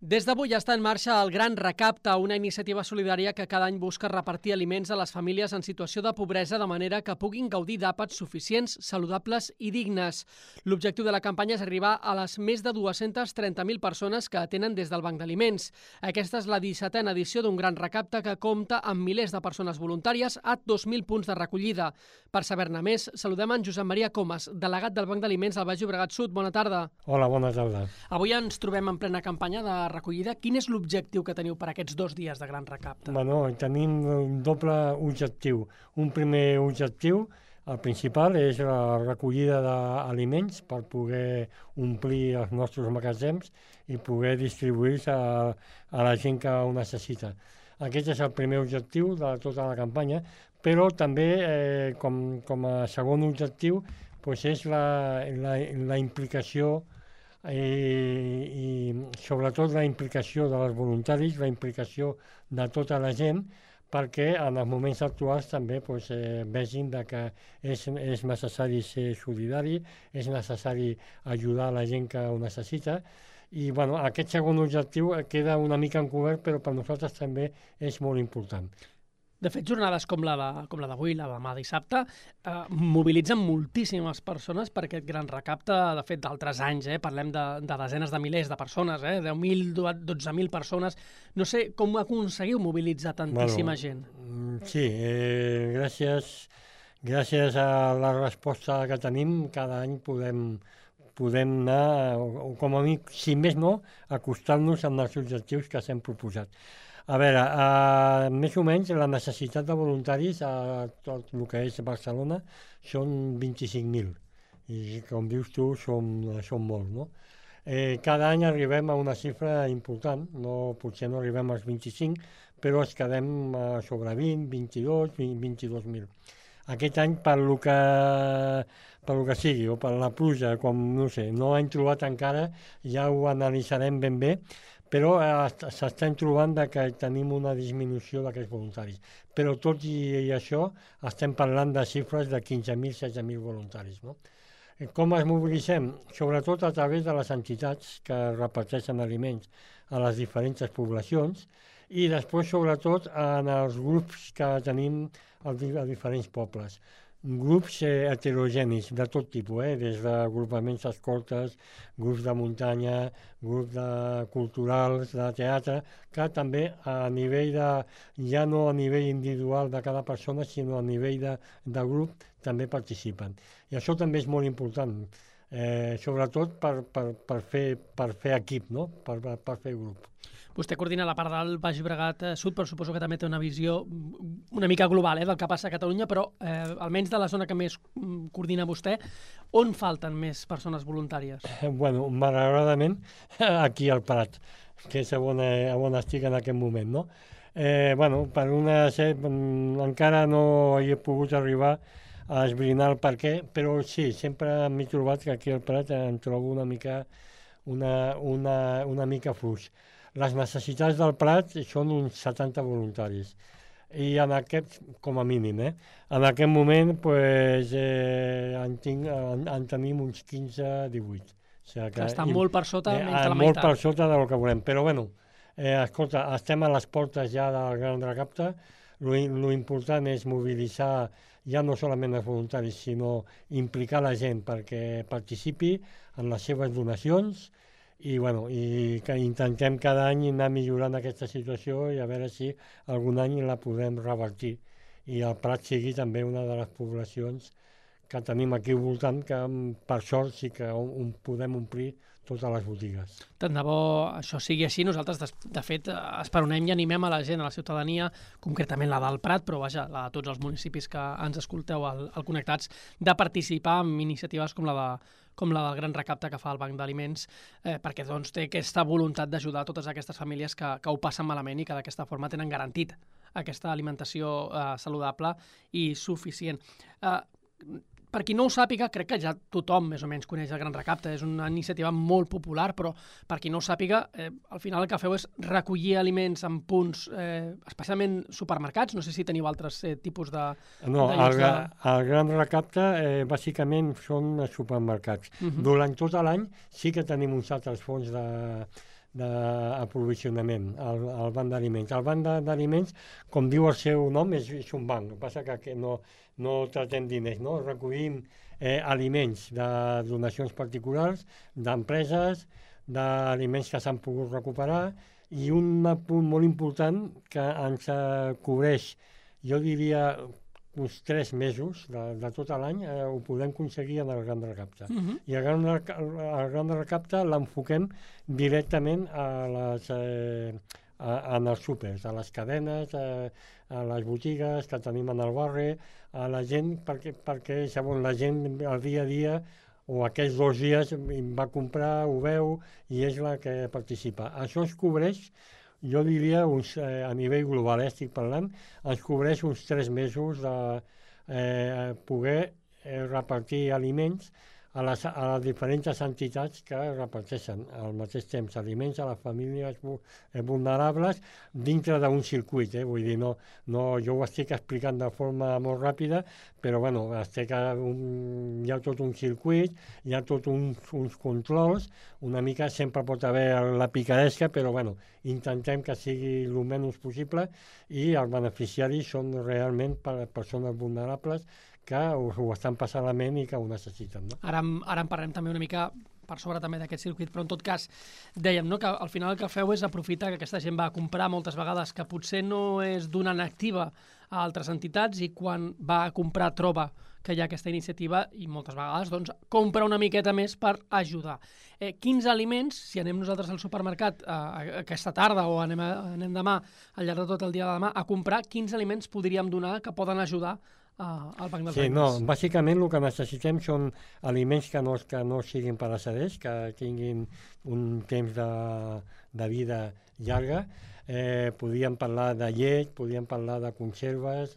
Des d'avui ja està en marxa el Gran Recapte, una iniciativa solidària que cada any busca repartir aliments a les famílies en situació de pobresa de manera que puguin gaudir d'àpats suficients, saludables i dignes. L'objectiu de la campanya és arribar a les més de 230.000 persones que atenen des del Banc d'Aliments. Aquesta és la 17a edició d'un Gran Recapte que compta amb milers de persones voluntàries a 2.000 punts de recollida. Per saber-ne més, saludem en Josep Maria Comas, delegat del Banc d'Aliments al Baix Llobregat Sud. Bona tarda. Hola, bona tarda. Avui ens trobem en plena campanya de recollida. Quin és l'objectiu que teniu per aquests 2 dies de Gran Recapte? Bueno, tenim un doble objectiu. Un primer objectiu, el principal, és la recollida d'aliments per poder omplir els nostres magatzems i poder distribuir-se a la gent que ho necessita. Aquest és el primer objectiu de tota la campanya, però també, com a segon objectiu, doncs és la implicació i sobretot la implicació dels voluntaris, la implicació de tota la gent, perquè en els moments actuals també vegin que és necessari ser solidari, és necessari ajudar la gent que ho necessita. I aquest segon objectiu queda una mica encobert, però per nosaltres també és molt important. De fet, jornades com la d'avui, la de demà dissabte, mobilitzen moltíssimes persones per aquest Gran Recapte. De fet, d'altres anys, parlem de desenes de milers de persones, 10.000, 12.000 persones. No sé com aconseguiu mobilitzar tantíssima gent. Sí, gràcies a la resposta que tenim, cada any podem anar, o com a mi, si més no, acostar-nos amb els objectius que s'hem proposat. A veure, més o menys la necessitat de voluntaris a tot el que és Barcelona són 25.000. I com dius tu, són molts, no? Cada any arribem a una xifra important, potser no arribem als 25, però es quedem sobre 20, 22, 22.000. Aquest any, per lo que sigui, o per la pluja, com no sé, no hem trobat encara, ja ho analitzarem ben bé, però s'estan trobant que tenim una disminució d'aquests voluntaris. Però tot i això estem parlant de xifres de 15.000, 16.000 voluntaris. No? Com es mobilitzem? Sobretot a través de les entitats que reparteixen aliments a les diferents poblacions i després sobretot en els grups que tenim a diferents pobles. Grups heterogenis de tot tipus, des d'agrupaments escoltes, grups de muntanya, grups culturals, de teatre, que també a nivell ja no a nivell individual de cada persona, sinó a nivell de grup, també participen. I això també és molt important, sobretot per fer equip, no? per fer grup. Vostè coordina la part del Baix Llobregat Sud, però suposo que també té una visió una mica global del que passa a Catalunya, però almenys de la zona que més coordina vostè, on falten més persones voluntàries? Bueno, malauradament, aquí al Prat, que és on estic en aquest moment, no? Encara no hi he pogut arribar a esbrinar el per què, però sí, sempre m'he trobat que aquí al Prat em trobo una mica fluix. Les necessitats del Prat són uns 70 voluntaris i en aquest, com a mínim, en aquest moment en tenim uns 15-18. O sigui que està molt per sota, menys de la meitat. Molt per sota del que volem, però escolta, estem a les portes ja del Gran Recapte. Lo important és mobilitzar ja no solament els voluntaris, sinó implicar la gent perquè participi en les seves donacions i que intentem cada any anar millorant aquesta situació i a veure si algun any la podem revertir i el Prat sigui també una de les poblacions que tenim aquí al voltant que per sort sí que podem omplir totes les botigues. Tant de bo això sigui així. Nosaltres, de fet, esperonem i animem a la gent, a la ciutadania, concretament la del Prat, però vaja, la de tots els municipis que ens escolteu al Connectats, de participar en iniciatives com la del Gran Recapte que fa el Banc d'Aliments, perquè té aquesta voluntat d'ajudar totes aquestes famílies que ho passen malament i que d'aquesta forma tenen garantit aquesta alimentació saludable i suficient. Per qui no ho sàpiga, crec que ja tothom més o menys coneix el Gran Recapte, és una iniciativa molt popular, però per qui no ho sàpiga, al final el que feu és recollir aliments en punts, especialment supermercats, no sé si teniu altres tipus de... No, el Gran Recapte bàsicament són supermercats. Durant tot l'any sí que tenim uns altres fons d'aprovisionament, el banc d'aliments. El banc d'aliments, com diu el seu nom, és un banc. El que passa que no tratem diners, no? Recollim aliments de donacions particulars, d'empreses, d'aliments que s'han pogut recuperar, i un punt molt important que ens cobreix, jo diria, uns 3 mesos de tot l'any, ho podem aconseguir en el Gran de Recapte. I el Gran de Recapte l'enfoquem directament en els súpers, a les cadenes, a les botigues que tenim en el barri, a la gent, perquè segons la gent el dia a dia o aquests 2 dies va comprar, ho veu, i és la que participa. Això es cobreix, jo diria, a nivell global, estic parlant, ens cobreix uns 3 mesos de poder repartir aliments a les diferents entitats que reparteixen al mateix temps aliments a les famílies vulnerables dintre d'un circuit. Vull dir, jo ho estic explicant de forma molt ràpida, però bueno, hi ha tot un circuit, hi ha tot uns controls, una mica sempre pot haver la picaresca, però bueno, intentem que sigui el menys possible, i els beneficiaris són realment persones vulnerables que ho estan passant malament i que ho necessiten. No? Ara en parlem també una mica per sobre també d'aquest circuit, però en tot cas dèiem, no, que al final el que feu és aprofitar que aquesta gent va a comprar moltes vegades que potser no és donant activa a altres entitats, i quan va a comprar troba que hi ha aquesta iniciativa, i moltes vegades doncs, compra una miqueta més per ajudar. Quins aliments, si anem nosaltres al supermercat aquesta tarda o anem demà, al llarg de tot el dia de demà, a comprar, quins aliments podríem donar que poden ajudar al Banc dels Aliments? No, bàsicament el que necessitem són aliments que no siguin pereceders, que tinguin un temps de vida llarga. Podríem parlar de llet, podríem parlar de conserves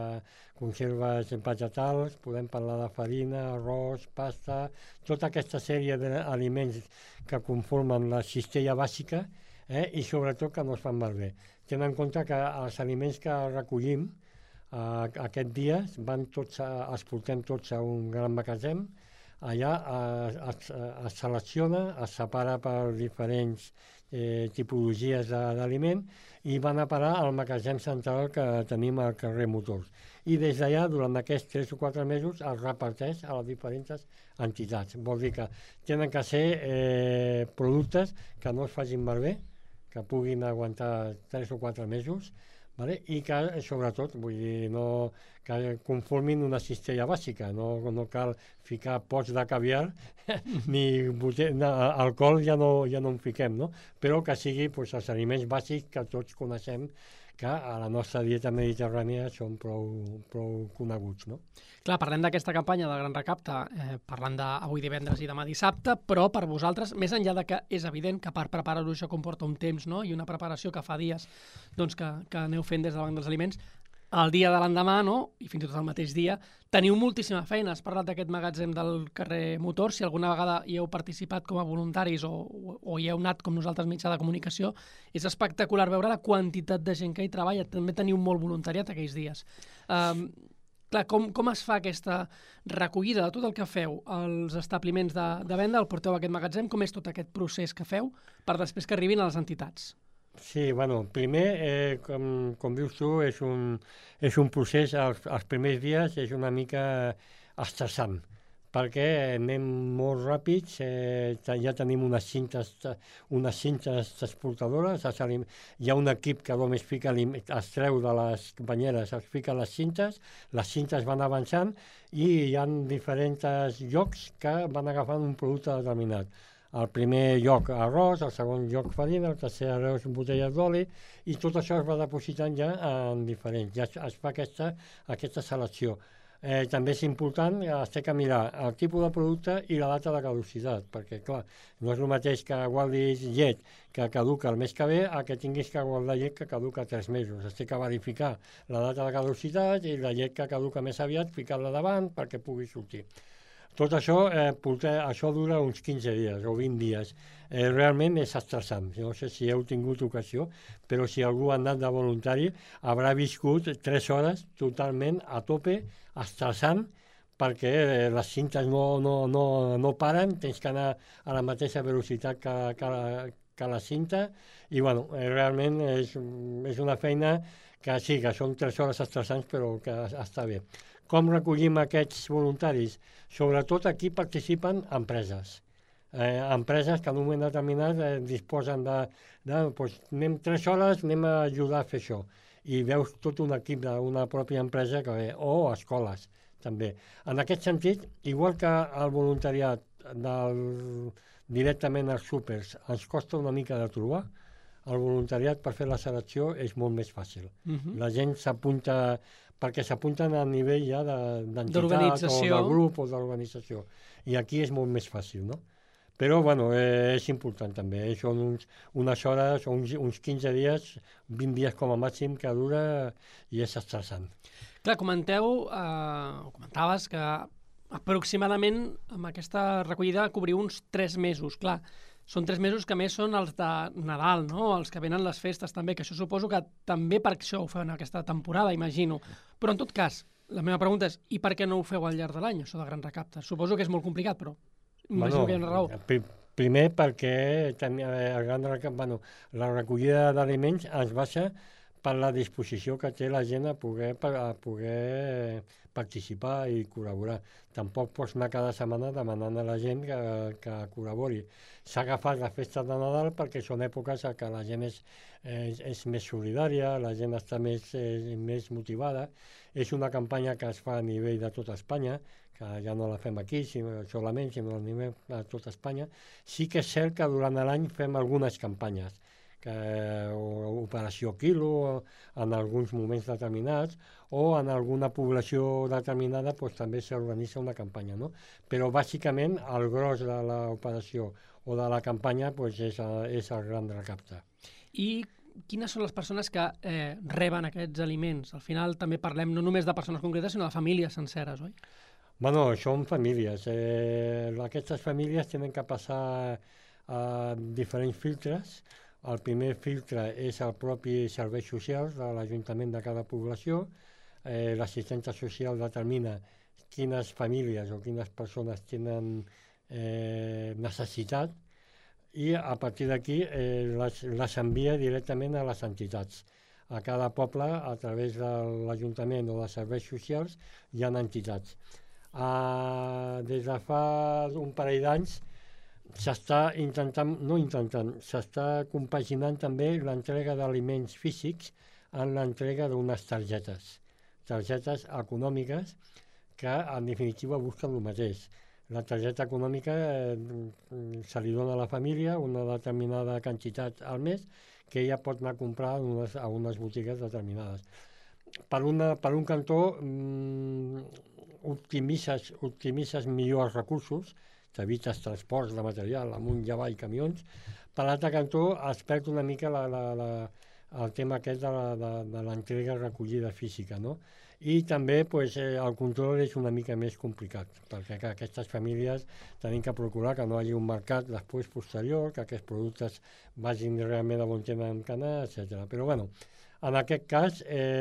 vegetals, podem parlar de farina, arròs, pasta, tota aquesta sèrie d'aliments que conformen la cistella bàsica, i sobretot que no es fan malbé. Tenint en compte que els aliments que recollim aquest dia els portem tots a un gran magatzem. Allà es selecciona, es separa per diferents tipologies d'aliment, i van a parar al magatzem central que tenim al carrer Motors. I des d'allà, durant aquests 3 o 4 mesos, es reparteix a les diferents entitats. Vol dir que tenen que ser productes que no es facin malbé, que puguin aguantar 3 o 4 mesos, vale? I que, sobretot, vull dir, que conformin una cistella bàsica. No cal ficar pots de caviar, ni alcohol ja no en fiquem, no? Però que sigui els aliments bàsics que tots coneixem, que a la nostra dieta mediterrània són prou coneguts, no? Clar, parlem d'aquesta campanya del Gran Recapte, parlant d'avui divendres i demà dissabte, però per vosaltres, més enllà de que és evident que per preparar-ho això comporta un temps, no?, i una preparació que fa dies doncs, que aneu fent des del Banc dels Aliments, el dia de l'endemà, no?, i fins i tot el mateix dia, teniu moltíssima feina. Has parlat d'aquest magatzem del carrer Motor. Si alguna vegada hi heu participat com a voluntaris o hi heu anat com nosaltres mitjà de comunicació, és espectacular veure la quantitat de gent que hi treballa. També teniu molt voluntariat aquells dies. Clar, com es fa aquesta recollida de tot el que feu als establiments de venda? El porteu a aquest magatzem? Com és tot aquest procés que feu per després que arribin a les entitats? Sí, bueno, primer, com dius tu, és un procés, els primers dies és una mica estressant, perquè anem molt ràpids, ja tenim unes cintes transportadores, hi ha un equip que només es treu de les banyeres, es fica les cintes van avançant, i hi ha diferents llocs que van agafant un producte determinat. Al primer lloc arròs, al segon lloc farina, al tercer arròs botelles d'oli, i tot això es va depositant ja en diferents. Ja es fa aquesta selecció. També és important, has de mirar el tipus de producte i la data de caducitat, perquè clar, no és el mateix que guardis llet que caduca el mes que ve a que tinguis que guardar llet que caduca 3 mesos. Has de verificar la data de caducitat i la llet que caduca més aviat, ficar-la davant perquè pugui sortir. Tot això, això dura uns 15 dies o 20 dies. Realment és estressant. No sé si heu tingut ocasió, però si algú ha anat de voluntari haurà viscut 3 hores totalment a tope, estressant, perquè les cintes no paren, tens que anar a la mateixa velocitat que la cinta, i bueno, realment és una feina que sí, que són 3 hores estressants, però que està bé. Com recollim aquests voluntaris? Sobretot aquí participen empreses. Empreses que en un moment determinat disposen doncs, anem 3 hores, anem a ajudar a fer això. I veus tot un equip d'una pròpia empresa o escoles, també. En aquest sentit, igual que el voluntariat directament als súpers ens costa una mica de trobar, el voluntariat per fer la selecció és molt més fàcil. La gent s'apunta, perquè s'apunten a nivell ja d'entitat o de grup o d'organització. I aquí és molt més fàcil, no? Però, bueno, és important també. Són unes hores, uns 15 dies, 20 dies com a màxim que dura i és estressant. Clar, comentaves que aproximadament amb aquesta recollida cobriu uns 3 mesos. Clar, són 3 mesos que més són els de Nadal, no? Els que venen les festes també, que això suposo que també per això ho feu en aquesta temporada, imagino. Però en tot cas, la meva pregunta és, i per què no ho feu al llarg de l'any, això de Gran Recapte? Suposo que és molt complicat, però imagino que hi ha una raó. Primer perquè la recollida d'aliments es basa per la disposició que té la gent a poder participar i col·laborar. Tampoc pots anar cada setmana demanant a la gent que col·labori. S'ha agafat la festa de Nadal perquè són èpoques en què la gent és més solidària, la gent està més motivada. És una campanya que es fa a nivell de tota Espanya, que ja no la fem aquí solament, sinó a nivell de tota Espanya. Sí que és cert que durant l'any fem algunes campanyes, Operació Quilo en alguns moments determinats, o en alguna població determinada també s'organitza una campanya, no? Però bàsicament el gros de l'operació o de la campanya és el Gran Recapte. I quines són les persones que reben aquests aliments? Al final també parlem no només de persones concretes, sinó de famílies senceres, oi? Bueno, són famílies. Aquestes famílies tenen que passar a diferents filtres. El primer filtre és el propi serveis socials de l'Ajuntament de cada població. L'assistència social determina quines famílies o quines persones tenen necessitat i a partir d'aquí les envia directament a les entitats. A cada poble, a través de l'Ajuntament o de serveis socials, hi ha entitats. Des de fa un parell d'anys s'està s'està compaginant també l'entrega d'aliments físics en l'entrega d'unes targetes econòmiques que en definitiva busquen el mateix. La targeta econòmica se li dona a la família una determinada quantitat al mes que ella pot anar a comprar a unes botigues determinades. Per un cantó optimitzes millor els recursos, t'evites transports de material amunt i avall, camions. Per l'altre cantó es perd una mica el tema aquest de l'entrega recollida física, no? I també el control és una mica més complicat, perquè aquestes famílies tenim que procurar que no hi hagi un mercat després posterior, que aquests productes vagin realment a on tenen que anar, etc. Però bueno, en aquest cas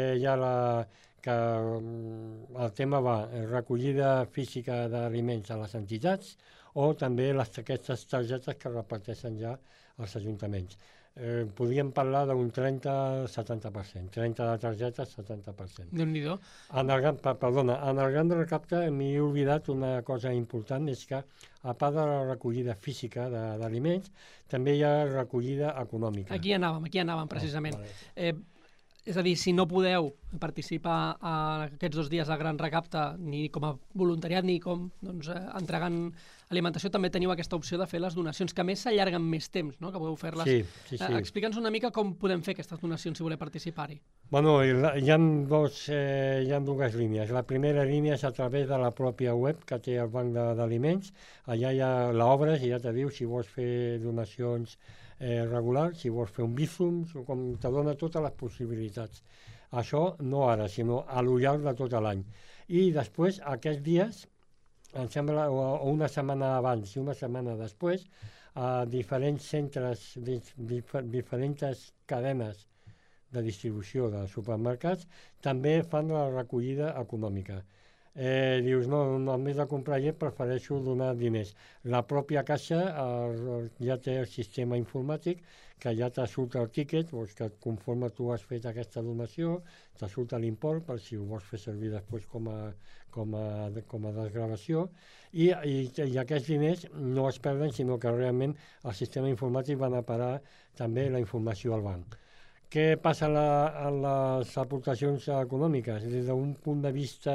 el tema va recollida física d'aliments a les entitats o també aquestes targetes que reparteixen ja els ajuntaments. Podríem parlar d'un 30-70%, 30 de targetes, 70%. Déu-n'hi-do. En el Gran Recapte m'he oblidat una cosa important, és que a part de la recollida física d'aliments, també hi ha recollida econòmica. Aquí anàvem precisament. És a dir, si no podeu participar aquests 2 dies al Gran Recapte ni com a voluntariat ni com entregant alimentació, també teniu aquesta opció de fer les donacions, que a més s'allarguen més temps, no? Que podeu fer-les. Sí. Explica'ns una mica com podem fer aquestes donacions si voleu participar-hi. Bueno, hi ha dues línies. La primera línia és a través de la pròpia web que té el Banc d'Aliments. Allà ja l'obres i ja te diu si vols fer donacions regular, si vols fer un Bizum, com te dona totes les possibilitats. Això no ara, sinó a lo llarg de tot l'any. I després, aquests dies, em sembla, o una setmana abans i una setmana després, a diferents centres, diferents cadenes de distribució de supermercats, també fan la recollida econòmica. dius, no, en vez de comprar llet prefereixo donar diners. La pròpia caixa ja té el sistema informàtic que ja te surt el tíquet, doncs que conforme tu has fet aquesta donació, te surt l'import per si ho vols fer servir després com a desgravació, i aquests diners no es perden, sinó que realment el sistema informàtic va anar a parar també la informació al banc. Què passa en les aportacions econòmiques? Des d'un punt de vista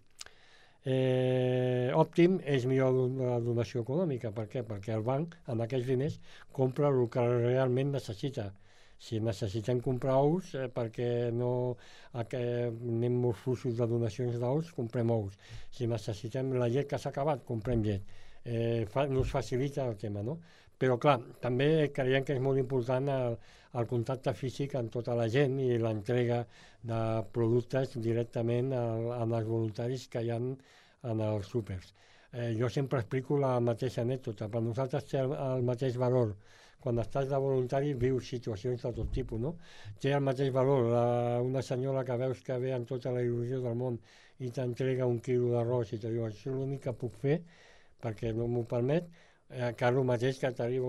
òptim, és millor la donació econòmica. Per què? Perquè el banc, amb aquests diners, compra el que realment necessita. Si necessitem comprar ous, perquè no anem molt fluixos de donacions d'ous, comprem ous. Si necessitem la llet que s'ha acabat, comprem llet. Nos facilita el tema, no? Però, clar, també creiem que és molt important el contacte físic amb tota la gent i l'entrega de productes directament als voluntaris que hi ha en els súpers. Jo sempre explico la mateixa anècdota. Per nosaltres té el mateix valor. Quan estàs de voluntari vius situacions de tot tipus, no? Té el mateix valor una senyora que veus que ve amb tota la il·lusió del món i t'entrega 1 quilo d'arròs i te diu, això és l'únic que puc fer perquè no m'ho permet, que el mateix que t'arriba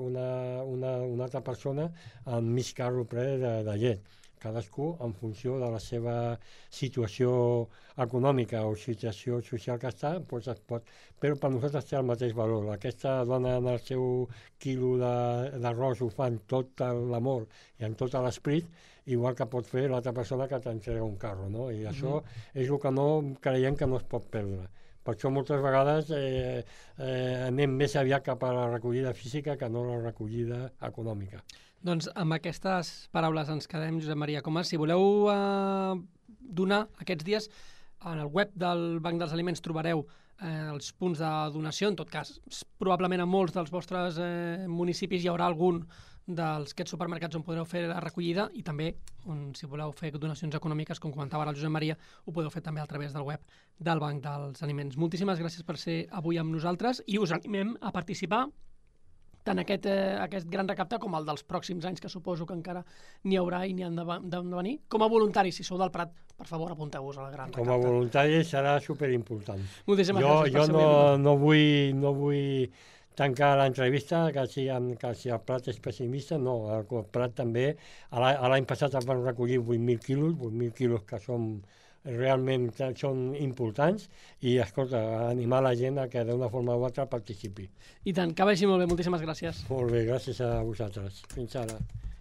una altra persona amb mig carro ple de llet. Cadascú en funció de la seva situació econòmica o situació social que està, doncs es pot. Però per nosaltres té el mateix valor. Aquesta dona en el seu quilo d'arròs ho fa amb tot l'amor i amb tot l'esperit, igual que pot fer l'altra persona que t'entrega un carro, no? I això és el que no creiem que no es pot perdre. Per això moltes vegades anem més aviat cap a la recollida física que no la recollida econòmica. Doncs amb aquestes paraules ens quedem, Josep Maria Comas. Si voleu donar aquests dies, en el web del Banc dels Aliments trobareu els punts de donació. En tot cas, probablement a molts dels vostres municipis hi haurà algun d'aquests supermercats on podreu fer la recollida, i també, si voleu fer donacions econòmiques, com comentava ara el Josep Maria, ho podeu fer també a través del web del Banc dels Aliments. Moltíssimes gràcies per ser avui amb nosaltres i us animem a participar tant aquest gran recapte com el dels pròxims anys, que suposo que encara n'hi haurà i n'hi han de venir. Com a voluntaris, si sou del Prat, per favor, apunteu-vos a la gran recapte. Com a voluntari serà superimportant. Moltíssimes gràcies per ser avui. No vull tancar l'entrevista, que si el Prat és pessimista, no. El Prat també, l'any passat es van recollir 8.000 quilos que realment són importants, i, escolta, animar la gent a que d'una forma o altra participi. I tant, que vagi molt bé, moltíssimes gràcies. Molt bé, gràcies a vosaltres. Fins ara.